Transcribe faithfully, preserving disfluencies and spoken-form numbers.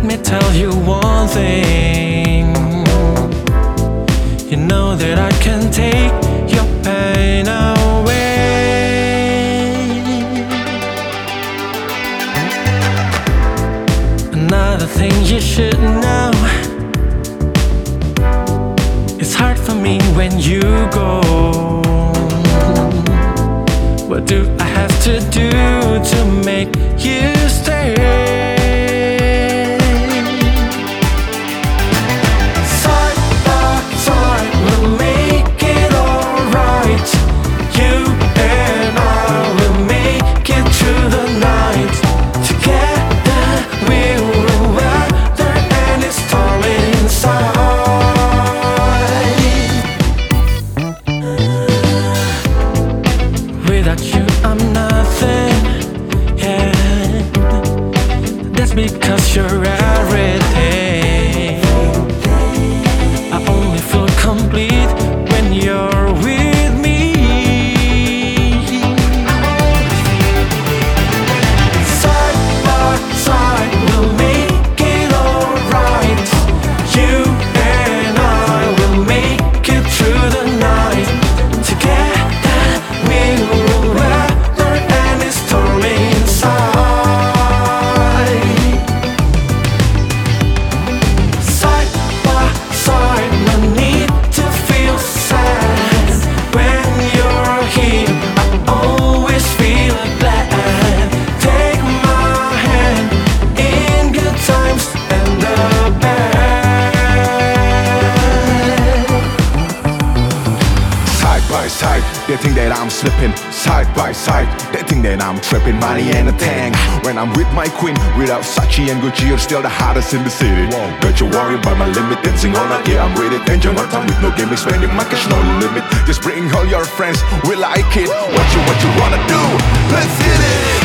me tell you one thing. You know that I can take your pain away. Another thing you should know, it's hard for me when you go. What do I have to do to make you stay? Side by side, we'll make it alright. You and I will make it through the night. Together we will weather any storm inside. Without you I'm nothing, yeah. That's because you're everything. I only feel complete when you're with me. Side by side, we'll make it alright. You and I will make it through the night. Together we will weather any storm inside. Side by side, no need to feel sad. When you're here, I always feel glad. Take my hand in good times and the bad. Side by side, they think that I'm slipping. Side by side, they think that I'm tripping. Money in a tank. When I'm with my queen, without Sachi and Gucci, you're still the hottest in the city. Don't you worry about my limit, dancing all night, yeah, I'm with it. Enjoy my time with no gimmicks, spending my cash, no limit. Just bring all your friends, we like it. What you, what you wanna do? Let's hit it!